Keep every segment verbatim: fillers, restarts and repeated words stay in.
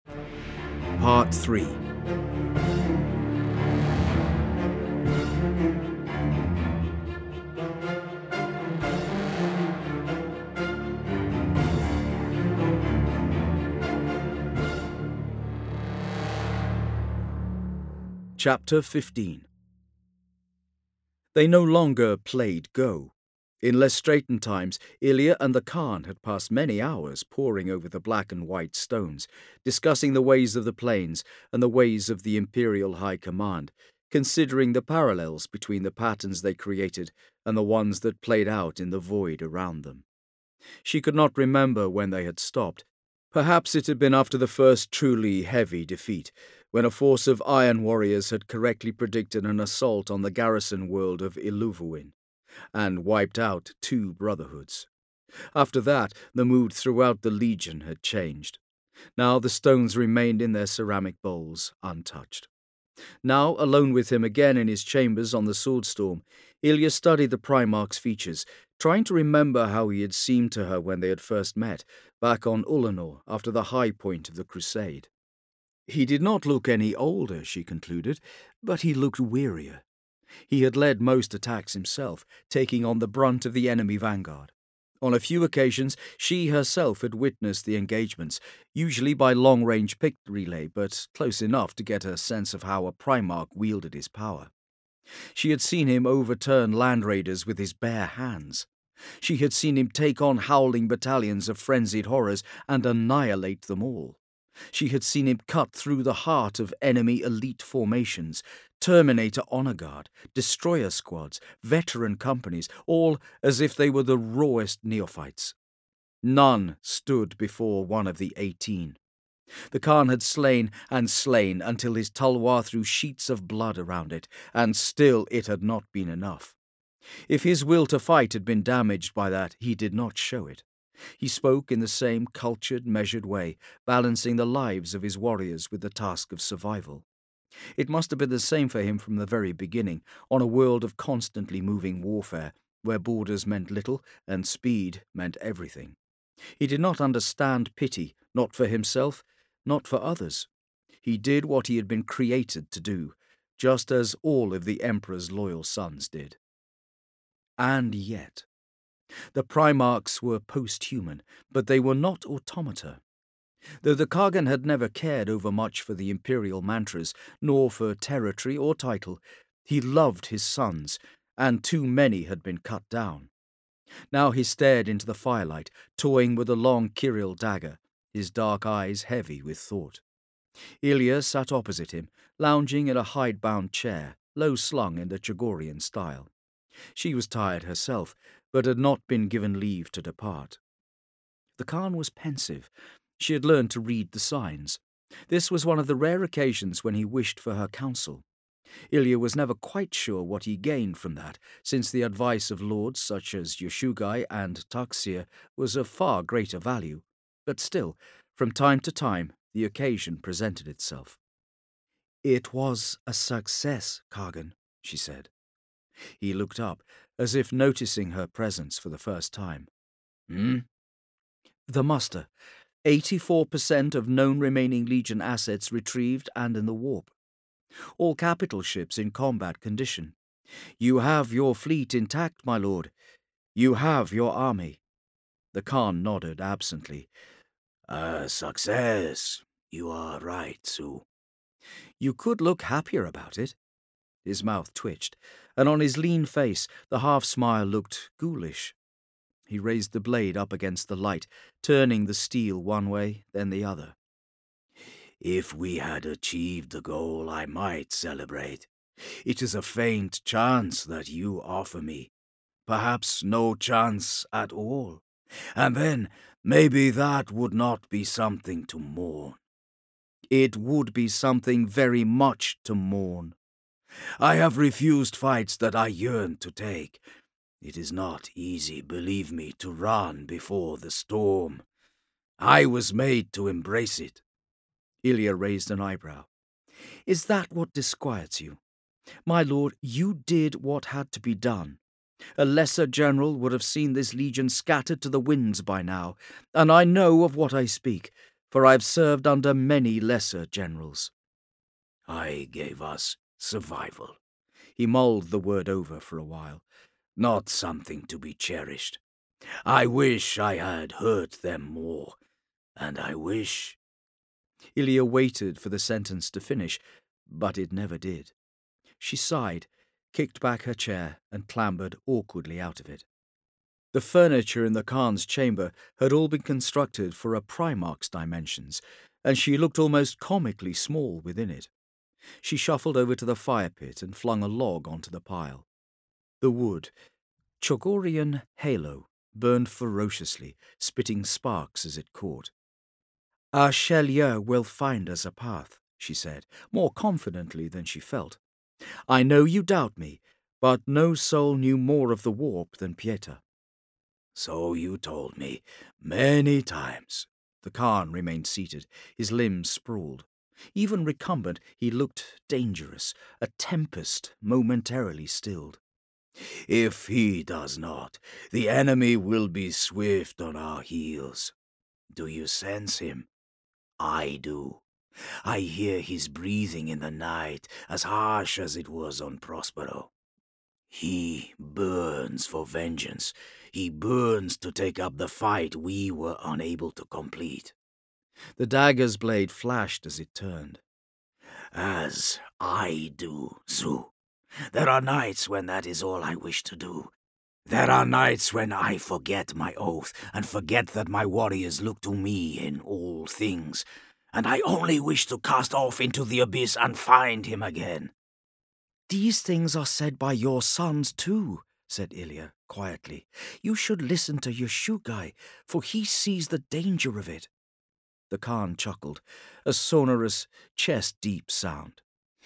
Part three. Chapter fifteen. They no longer played Go. In less straitened times, Ilya and the Khan had passed many hours poring over the black and white stones, discussing the ways of the plains and the ways of the Imperial High Command, considering the parallels between the patterns they created and the ones that played out in the void around them. She could not remember when they had stopped. Perhaps it had been after the first truly heavy defeat, when a force of iron warriors had correctly predicted an assault on the garrison world of Iluvain, and wiped out two brotherhoods. After that, the mood throughout the Legion had changed. Now the stones remained in their ceramic bowls, untouched. Now, alone with him again in his chambers on the Swordstorm, Ilya studied the Primarch's features, trying to remember how he had seemed to her when they had first met, back on Ulanor after the high point of the crusade. He did not look any older, she concluded, but he looked wearier. He had led most attacks himself, taking on the brunt of the enemy vanguard. On a few occasions, she herself had witnessed the engagements, usually by long-range picked relay, but close enough to get a sense of how a Primarch wielded his power. She had seen him overturn land raiders with his bare hands. She had seen him take on howling battalions of frenzied horrors and annihilate them all. She had seen him cut through the heart of enemy elite formations, Terminator honor guard, destroyer squads, veteran companies, all as if they were the rawest neophytes. None stood before one of the eighteen. The Khan had slain and slain until his tulwar threw sheets of blood around it, and still it had not been enough. If his will to fight had been damaged by that, he did not show it. He spoke in the same cultured, measured way, balancing the lives of his warriors with the task of survival. It must have been the same for him from the very beginning, on a world of constantly moving warfare, where borders meant little and speed meant everything. He did not understand pity, not for himself, not for others. He did what he had been created to do, just as all of the Emperor's loyal sons did. And yet, the Primarchs were post-human, but they were not automata. Though the Kagan had never cared overmuch for the imperial mantras, nor for territory or title, he loved his sons, and too many had been cut down. Now he stared into the firelight, toying with a long Kirill dagger, his dark eyes heavy with thought. Ilya sat opposite him, lounging in a hide-bound chair, low-slung in the Chagorian style. She was tired herself, but had not been given leave to depart. The Khan was pensive. She had learned to read the signs. This was one of the rare occasions when he wished for her counsel. Ilya was never quite sure what he gained from that, since the advice of lords such as Yashugai and Taxir was of far greater value. But still, from time to time, the occasion presented itself. "It was a success, Kagan," she said. He looked up, as if noticing her presence for the first time. Hmm? The muster. eighty-four percent of known remaining Legion assets retrieved and in the warp. All capital ships in combat condition. You have your fleet intact, my lord. You have your army. The Khan nodded absently. A success. You are right, Sue. You could look happier about it. His mouth twitched, and on his lean face the half-smile looked ghoulish. He raised the blade up against the light, turning the steel one way, then the other. If we had achieved the goal, I might celebrate. It is a faint chance that you offer me. Perhaps no chance at all. And then maybe that would not be something to mourn. It would be something very much to mourn. I have refused fights that I yearn to take. It is not easy, believe me, to run before the storm. I was made to embrace it. Ilya raised an eyebrow. Is that what disquiets you? My lord, you did what had to be done. A lesser general would have seen this legion scattered to the winds by now, and I know of what I speak, for I've served under many lesser generals." "I gave us survival." He mulled the word over for a while. "Not something to be cherished. I wish I had hurt them more, and I wish—" Ilya waited for the sentence to finish, but it never did. She sighed, kicked back her chair, and clambered awkwardly out of it. The furniture in the Khan's chamber had all been constructed for a Primarch's dimensions, and she looked almost comically small within it. She shuffled over to the fire pit and flung a log onto the pile. The wood, Chogorian halo, burned ferociously, spitting sparks as it caught. "Our Chelier will find us a path," she said, more confidently than she felt. "I know you doubt me, but no soul knew more of the warp than Pieta." "So you told me many times." The Khan remained seated, his limbs sprawled. Even recumbent, he looked dangerous, a tempest momentarily stilled. "If he does not, the enemy will be swift on our heels. Do you sense him? I do. I hear his breathing in the night, as harsh as it was on Prospero. He burns for vengeance. He burns to take up the fight we were unable to complete." The dagger's blade flashed as it turned. "As I do, Zu. There are nights when that is all I wish to do. There are nights when I forget my oath, and forget that my warriors look to me in all things, and I only wish to cast off into the abyss and find him again." "These things are said by your sons too," said Ilya quietly. "You should listen to Yashugai, for he sees the danger of it." The Khan chuckled, a sonorous, chest-deep sound.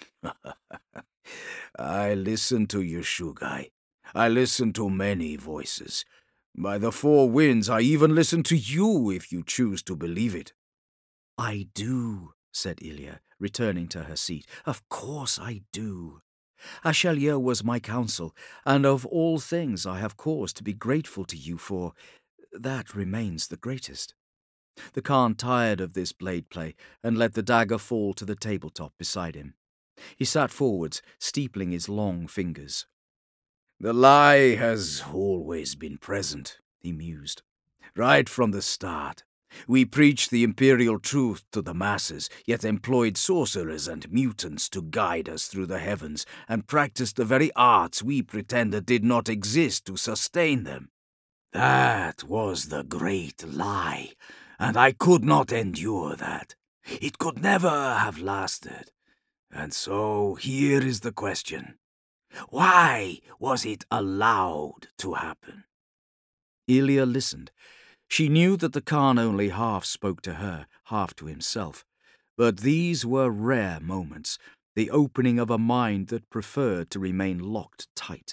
"I listen to Yashugai. I listen to many voices. By the four winds, I even listen to you if you choose to believe it." "I do," said Ilya, returning to her seat. "Of course I do. Achelier was my counsel, and of all things I have cause to be grateful to you for, that remains the greatest." The Khan tired of this blade play and let the dagger fall to the tabletop beside him. He sat forwards, steepling his long fingers. "The lie has always been present," he mused. "Right from the start. We preached the imperial truth to the masses, yet employed sorcerers and mutants to guide us through the heavens, and practiced the very arts we pretended did not exist to sustain them. That was the great lie, and I could not endure that. It could never have lasted. And so here is the question. Why was it allowed to happen?" Ilya listened. She knew that the Khan only half spoke to her, half to himself. But these were rare moments, the opening of a mind that preferred to remain locked tight.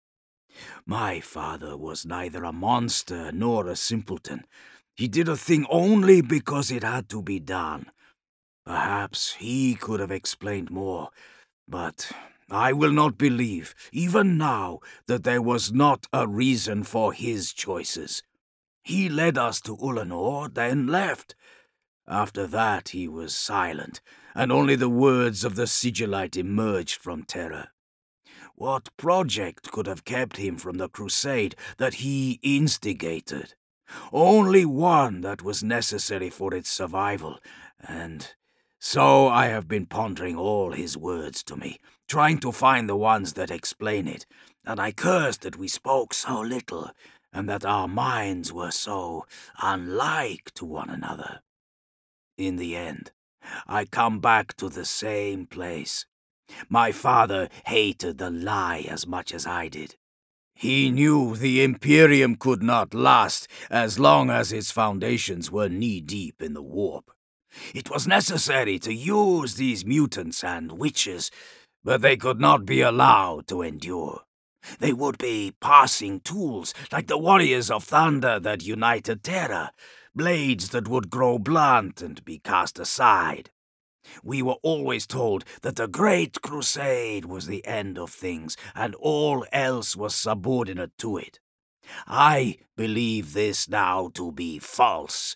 "My father was neither a monster nor a simpleton. He did a thing only because it had to be done. Perhaps he could have explained more, but I will not believe, even now, that there was not a reason for his choices. He led us to Ulanor, then left. After that he was silent, and only the words of the Sigillite emerged from Terra. What project could have kept him from the crusade that he instigated? Only one that was necessary for its survival, and so I have been pondering all his words to me, trying to find the ones that explain it, and I curse that we spoke so little, and that our minds were so unlike to one another. In the end, I come back to the same place. My father hated the lie as much as I did. He knew the Imperium could not last as long as its foundations were knee-deep in the warp. It was necessary to use these mutants and witches, but they could not be allowed to endure. They would be passing tools, like the warriors of thunder that united Terra, blades that would grow blunt and be cast aside. We were always told that the Great Crusade was the end of things, and all else was subordinate to it. I believe this now to be false,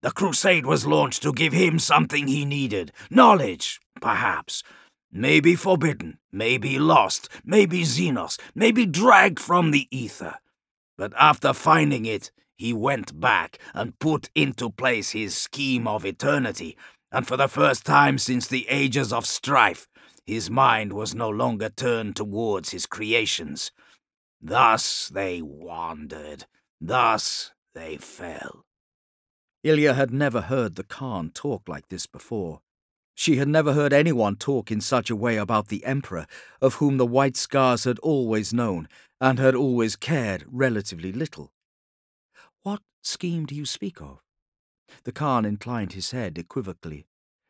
The crusade was launched to give him something he needed. Knowledge, perhaps. Maybe forbidden, maybe lost, maybe Xenos, maybe dragged from the ether. But after finding it, he went back and put into place his scheme of eternity, and for the first time since the ages of strife, his mind was no longer turned towards his creations. Thus they wandered, thus they fell. Ilya had never heard the Khan talk like this before. She had never heard anyone talk in such a way about the Emperor, of whom the White Scars had always known, and had always cared relatively little. "What scheme do you speak of?" The Khan inclined his head equivocally.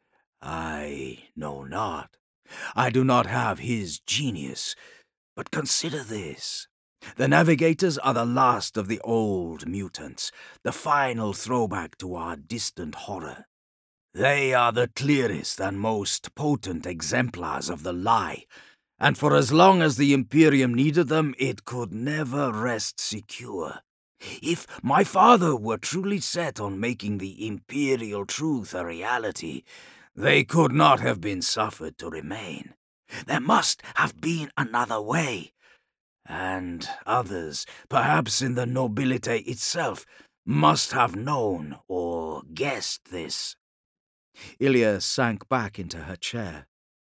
"I know not. I do not have his genius. But consider this. The Navigators are the last of the old mutants, the final throwback to our distant horror. They are the clearest and most potent exemplars of the lie, and for as long as the Imperium needed them, it could never rest secure. If my father were truly set on making the Imperial truth a reality, they could not have been suffered to remain. There must have been another way. And others, perhaps in the nobility itself, must have known or guessed this." Ilya sank back into her chair.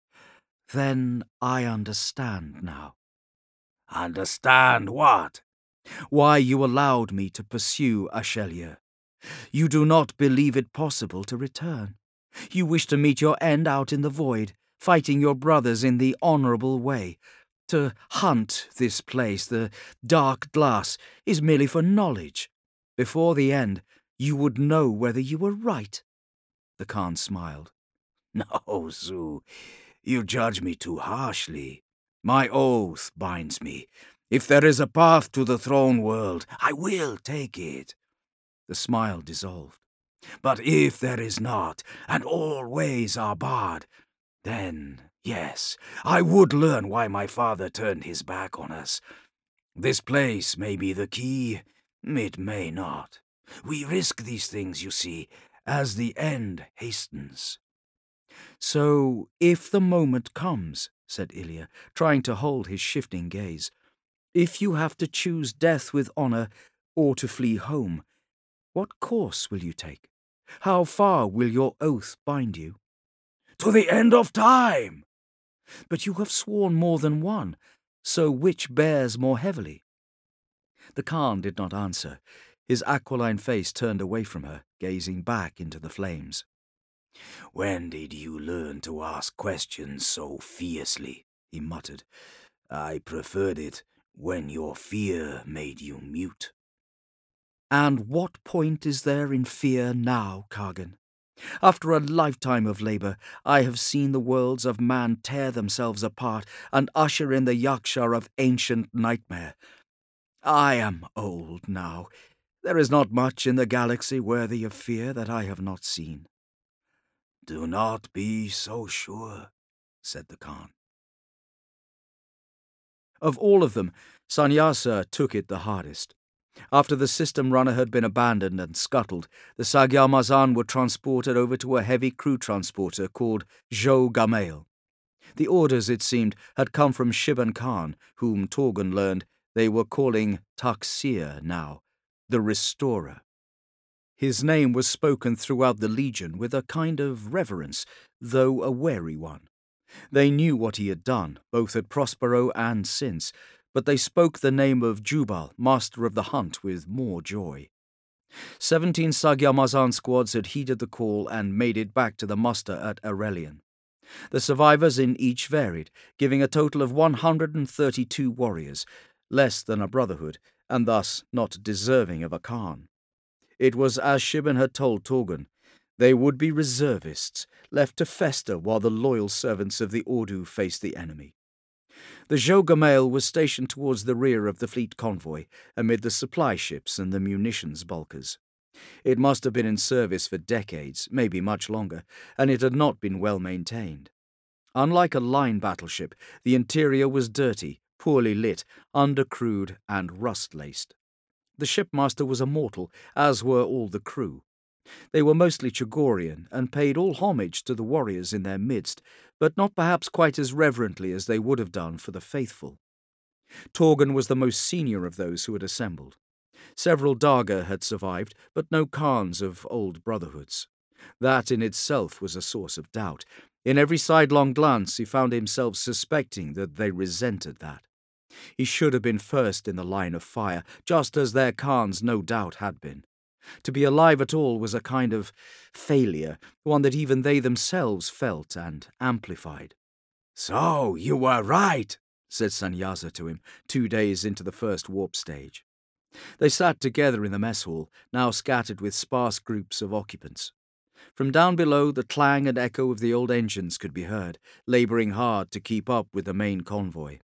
"Then I understand now." "Understand what?" "Why you allowed me to pursue Ashelier. You do not believe it possible to return. You wish to meet your end out in the void, fighting your brothers in the honourable way. To hunt this place, the dark glass, is merely for knowledge. Before the end, you would know whether you were right." The Khan smiled. "No, Zu, you judge me too harshly. My oath binds me. If there is a path to the throne world, I will take it." The smile dissolved. "But if there is not, and all ways are barred, then, yes, I would learn why my father turned his back on us. This place may be the key, it may not. We risk these things, you see, as the end hastens." "So, if the moment comes," said Ilya, trying to hold his shifting gaze, "if you have to choose death with honour or to flee home, what course will you take? How far will your oath bind you?" "To the end of time." "But you have sworn more than one, so which bears more heavily?" The Khan did not answer. His aquiline face turned away from her, gazing back into the flames. "When did you learn to ask questions so fiercely?" he muttered. "I preferred it when your fear made you mute." "And what point is there in fear now, Kargan? After a lifetime of labour, I have seen the worlds of man tear themselves apart and usher in the yaksha of ancient nightmare. I am old now. There is not much in the galaxy worthy of fear that I have not seen." "Do not be so sure," said the Khan. Of all of them, Sanyasa took it the hardest. After the system runner had been abandoned and scuttled, the Sagyamazan were transported over to a heavy crew transporter called Zhou Gamail. The orders, it seemed, had come from Shiban Khan, whom Torgun learned they were calling Taksir now, the Restorer. His name was spoken throughout the Legion with a kind of reverence, though a wary one. They knew what he had done, both at Prospero and since, but they spoke the name of Jubal, master of the hunt, with more joy. Seventeen Sagyamazan squads had heeded the call and made it back to the muster at Aurelian. The survivors in each varied, giving a total of one hundred thirty-two warriors, less than a brotherhood, and thus not deserving of a Khan. It was as Shiban had told Torgun. They would be reservists, left to fester while the loyal servants of the Ordu faced the enemy. The Zhou Gamail was stationed towards the rear of the fleet convoy, amid the supply ships and the munitions bulkers. It must have been in service for decades, maybe much longer, and it had not been well maintained. Unlike a line battleship, the interior was dirty, poorly lit, undercrewed, and rust-laced. The shipmaster was a mortal, as were all the crew. They were mostly Chagorian and paid all homage to the warriors in their midst, but not perhaps quite as reverently as they would have done for the faithful. Torgun was the most senior of those who had assembled. Several Darga had survived, but no Khans of old brotherhoods. That in itself was a source of doubt. In every sidelong glance he found himself suspecting that they resented that. He should have been first in the line of fire, just as their Khans no doubt had been. To be alive at all was a kind of failure, one that even they themselves felt and amplified. "So, you were right," said Sanyaza to him, two days into the first warp stage. They sat together in the mess hall, now scattered with sparse groups of occupants. From down below, the clang and echo of the old engines could be heard, labouring hard to keep up with the main convoy.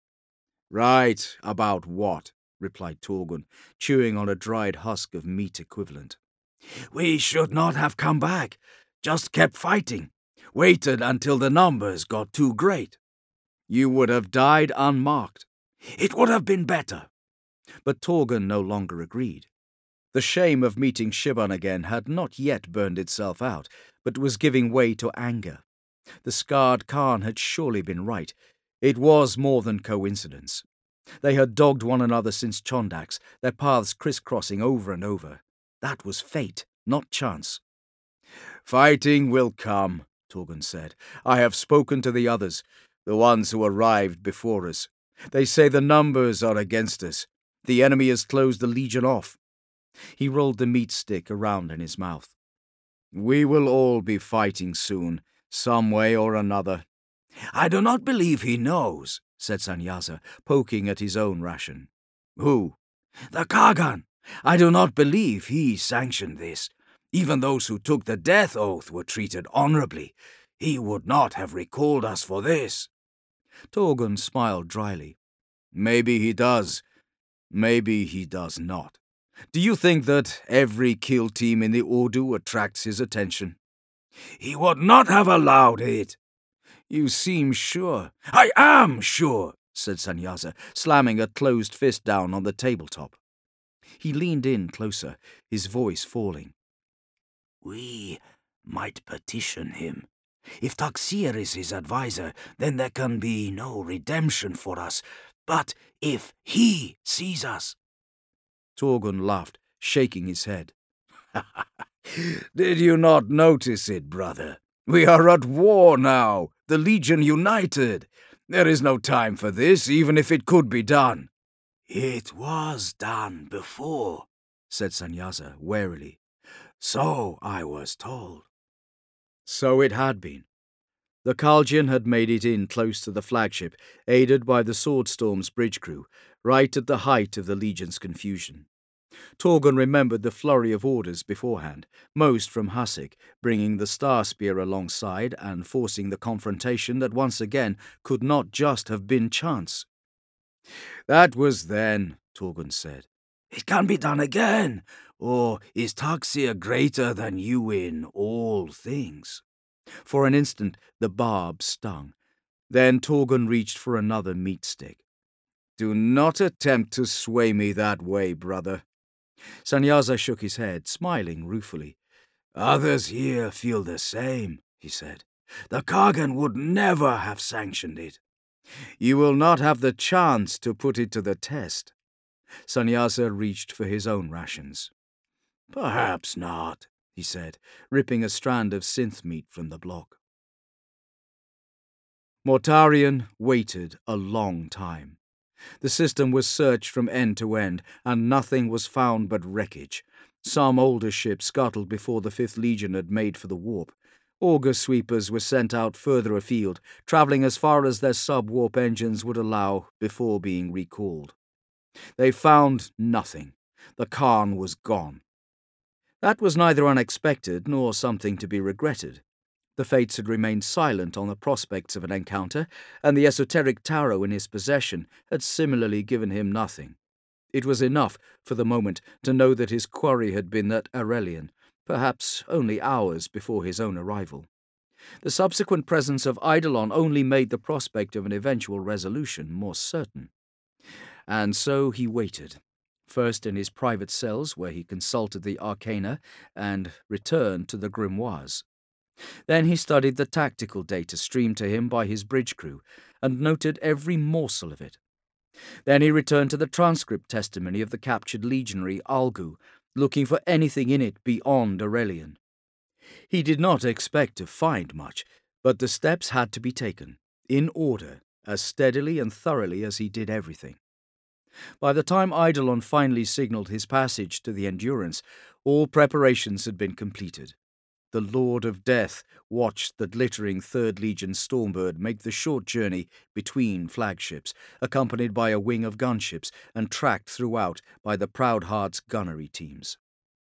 "Right about what?" replied Torgun, chewing on a dried husk of meat equivalent. "We should not have come back, just kept fighting, waited until the numbers got too great." "You would have died unmarked." "It would have been better." But Torgun no longer agreed. The shame of meeting Shibban again had not yet burned itself out, but was giving way to anger. The scarred Khan had surely been right. It was more than coincidence. They had dogged one another since Chondax, their paths crisscrossing over and over. That was fate, not chance. "Fighting will come," Torgun said. "I have spoken to the others, the ones who arrived before us. They say the numbers are against us. The enemy has closed the Legion off." He rolled the meat stick around in his mouth. "We will all be fighting soon, some way or another." "I do not believe he knows," said Sanyaza, poking at his own ration. "Who?" "The Kagan. I do not believe he sanctioned this. Even those who took the death oath were treated honourably. He would not have recalled us for this." Torgun smiled dryly. "Maybe he does. Maybe he does not. Do you think that every kill team in the Ordu attracts his attention?" "He would not have allowed it." "You seem sure." "I am sure," said Sanyaza, slamming a closed fist down on the tabletop. He leaned in closer, his voice falling. "We might petition him. If Taxir is his advisor, then there can be no redemption for us. But if he sees us—" Torgun laughed, shaking his head. "Did you not notice it, brother? We are at war now, the Legion united. There is no time for this, even if it could be done." "It was done before," said Sanyaza warily. "So I was told." So it had been. The Khaljian had made it in close to the flagship, aided by the Swordstorm's bridge crew, right at the height of the Legion's confusion. Torgun remembered the flurry of orders beforehand, most from Hasik, bringing the Star Spear alongside and forcing the confrontation that once again could not just have been chance. "That was then," Torgun said. "It can be done again, or is Taxir greater than you in all things?" For an instant the barb stung. Then Torgun reached for another meat stick. "Do not attempt to sway me that way, brother." Sanyaza shook his head, smiling ruefully. "Others here feel the same," he said. "The Kagan would never have sanctioned it." "You will not have the chance to put it to the test." Sanyaza reached for his own rations. "Perhaps not," he said, ripping a strand of synth meat from the block. Mortarion waited a long time. The system was searched from end to end, and nothing was found but wreckage. Some older ships scuttled before the Fifth Legion had made for the warp. Auger sweepers were sent out further afield, travelling as far as their sub-warp engines would allow before being recalled. They found nothing. The Khan was gone. That was neither unexpected nor something to be regretted. The Fates had remained silent on the prospects of an encounter, and the esoteric tarot in his possession had similarly given him nothing. It was enough, for the moment, to know that his quarry had been at Arelion, perhaps only hours before his own arrival. The subsequent presence of Eidolon only made the prospect of an eventual resolution more certain. And so he waited. first in his private cells where he consulted the arcana and returned to the grimoires. Then he studied the tactical data streamed to him by his bridge crew and noted every morsel of it. Then he returned to the transcript testimony of the captured legionary Algu, looking for anything in it beyond Aurelian. He did not expect to find much, but the steps had to be taken, in order, as steadily and thoroughly as he did everything. By the time Eidolon finally signaled his passage to the Endurance, all preparations had been completed. The Lord of Death watched the glittering Third Legion Stormbird make the short journey between flagships, accompanied by a wing of gunships and tracked throughout by the Proud Heart's gunnery teams.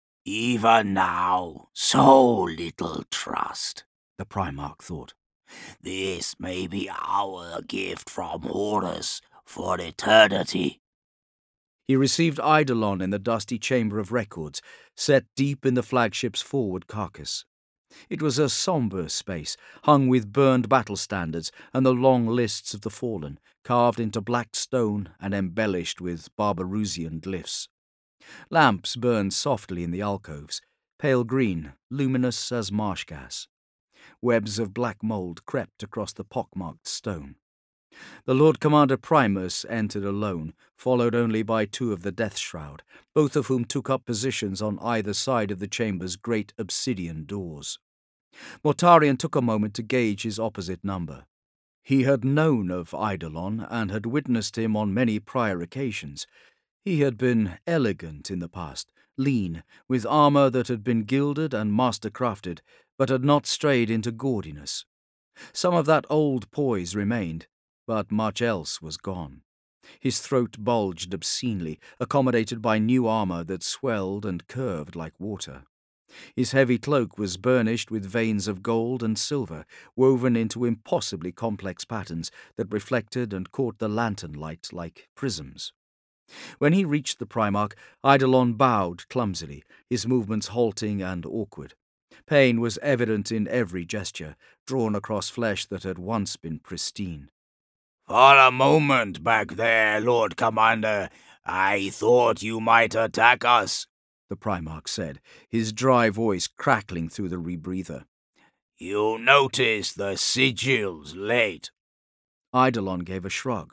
"Even now, so little trust," the Primarch thought. "This may be our gift from Horus for eternity." He received Eidolon in the dusty chamber of records, set deep in the flagship's forward carcass. It was a sombre space, hung with burned battle standards and the long lists of the fallen, carved into black stone and embellished with Barbarousian glyphs. Lamps burned softly in the alcoves, pale green, luminous as marsh gas. Webs of black mould crept across the pockmarked stone. The Lord Commander Primus entered alone, followed only by two of the Death Shroud, both of whom took up positions on either side of the chamber's great obsidian doors. Mortarion took a moment to gauge his opposite number. He had known of Eidolon and had witnessed him on many prior occasions. He had been elegant in the past, lean, with armour that had been gilded and master-crafted, but had not strayed into gaudiness. Some of that old poise remained, but much else was gone. His throat bulged obscenely, accommodated by new armour that swelled and curved like water. His heavy cloak was burnished with veins of gold and silver, woven into impossibly complex patterns that reflected and caught the lantern light like prisms. When he reached the Primarch, Eidolon bowed clumsily, his movements halting and awkward. Pain was evident in every gesture, drawn across flesh that had once been pristine. "For a moment back there, Lord Commander, I thought you might attack us," the Primarch said, his dry voice crackling through the rebreather. "You noticed the sigils late." Eidolon gave a shrug.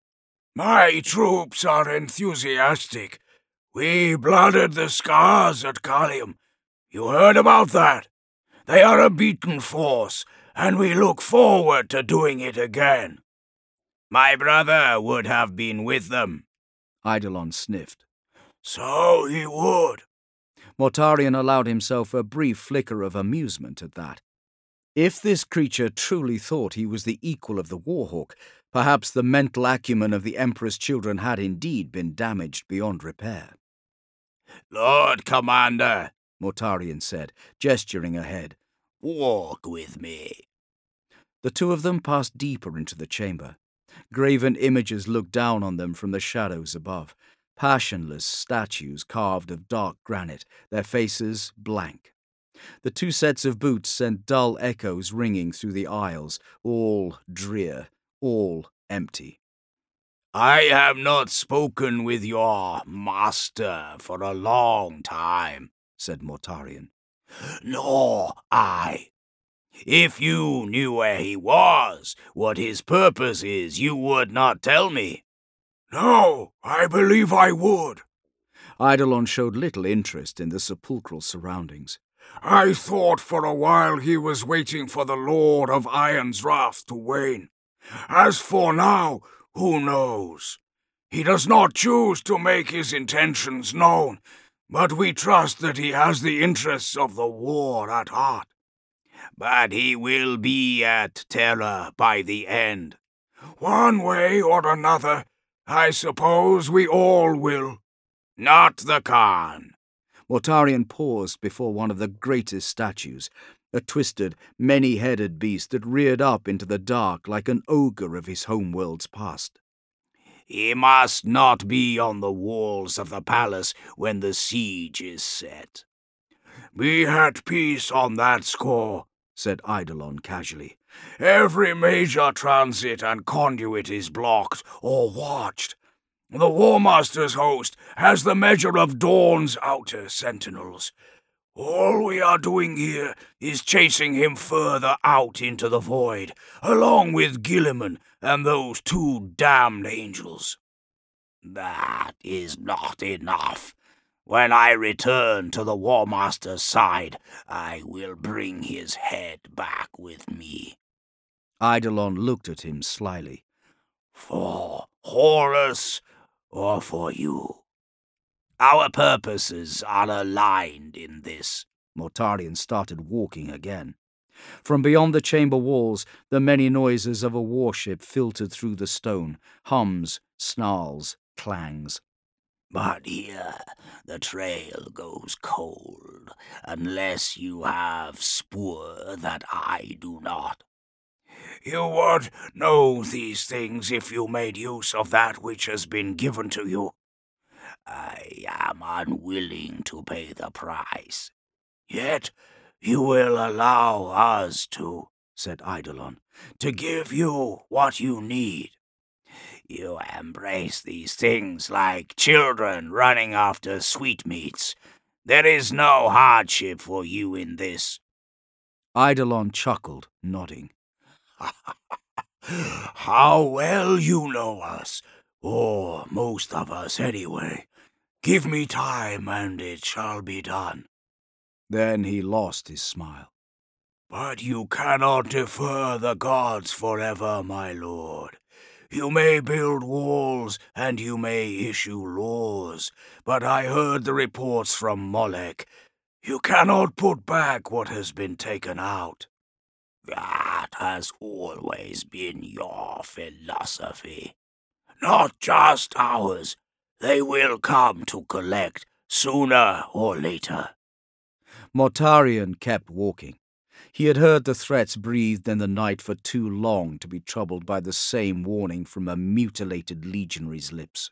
"My troops are enthusiastic. We blooded the Scars at Kalium. You heard about that? They are a beaten force, and we look forward to doing it again." "My brother would have been with them," Eidolon sniffed. "So he would." Mortarion allowed himself a brief flicker of amusement at that. If this creature truly thought he was the equal of the Warhawk, perhaps the mental acumen of the Emperor's children had indeed been damaged beyond repair. "Lord Commander," Mortarion said, gesturing ahead, "walk with me." The two of them passed deeper into the chamber. Graven images looked down on them from the shadows above, passionless statues carved of dark granite, their faces blank. The two sets of boots sent dull echoes ringing through the aisles, all drear, all empty. "I have not spoken with your master for a long time," said Mortarion. "Nor I. If you knew where he was, what his purpose is, you would not tell me." "No, I believe I would." Eidolon showed little interest in the sepulchral surroundings. "I thought for a while he was waiting for the Lord of Iron's wrath to wane. As for now, who knows? He does not choose to make his intentions known, but we trust that he has the interests of the war at heart. But he will be at Terra by the end. One way or another, I suppose we all will. Not the Khan." Mortarion paused before one of the greatest statues, a twisted, many-headed beast that reared up into the dark like an ogre of his homeworld's past. "He must not be on the walls of the palace when the siege is set." "Be at peace on that score," said Eidolon casually. "Every major transit and conduit is blocked or watched. The War Master's host has the measure of Dawn's outer sentinels. All we are doing here is chasing him further out into the void, along with Gilliman and those two damned angels. That is not enough. When I return to the War Master's side, I will bring his head back with me. Eidolon looked at him slyly. For Horus or for you? Our purposes are aligned in this. Mortarion started walking again. From beyond the chamber walls, the many noises of a warship filtered through the stone, hums, snarls, clangs. But here the trail goes cold, unless you have spoor that I do not. You would know these things if you made use of that which has been given to you. I am unwilling to pay the price. Yet you will allow us to, said Eidolon, to give you what you need. You embrace these things like children running after sweetmeats. There is no hardship for you in this. Eidolon chuckled, nodding. How well you know us, or most of us anyway. Give me time, and it shall be done. Then he lost his smile. But you cannot defer the gods forever, my lord. You may build walls, and you may issue laws, but I heard the reports from Molech. You cannot put back what has been taken out. That has always been your philosophy. Not just ours. They will come to collect, sooner or later. Mortarion kept walking. He had heard the threats breathed in the night for too long to be troubled by the same warning from a mutilated legionary's lips.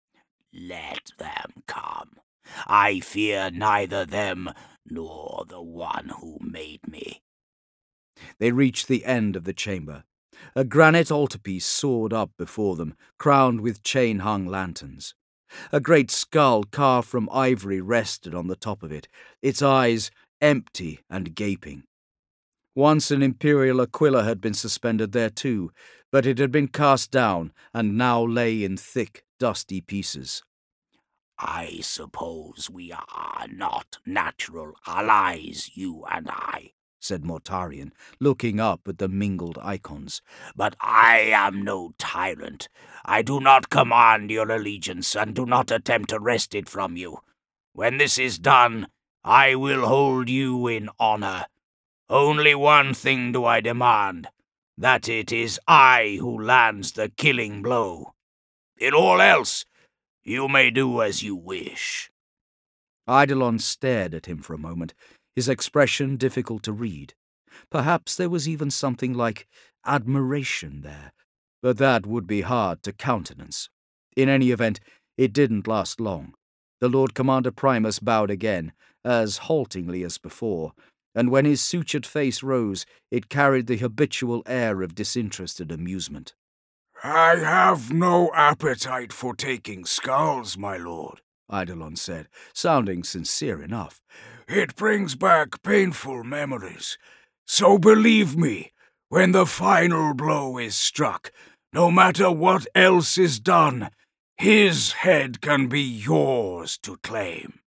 Let them come. I fear neither them nor the one who made me. They reached the end of the chamber. A granite altarpiece soared up before them, crowned with chain-hung lanterns. A great skull carved from ivory rested on the top of it, its eyes empty and gaping. Once an imperial aquila had been suspended there too, but it had been cast down and now lay in thick, dusty pieces. I suppose we are not natural allies, you and I, said Mortarion, looking up at the mingled icons. But I am no tyrant. I do not command your allegiance and do not attempt to wrest it from you. When this is done, I will hold you in honor. Only one thing do I demand, that it is I who lands the killing blow. In all else, you may do as you wish. Eidolon stared at him for a moment, his expression difficult to read. Perhaps there was even something like admiration there, but that would be hard to countenance. In any event, it didn't last long. The Lord Commander Primus bowed again, as haltingly as before, and when his sutured face rose, it carried the habitual air of disinterested amusement. I have no appetite for taking skulls, my lord, Eidolon said, sounding sincere enough. It brings back painful memories. So believe me, when the final blow is struck, no matter what else is done, his head can be yours to claim.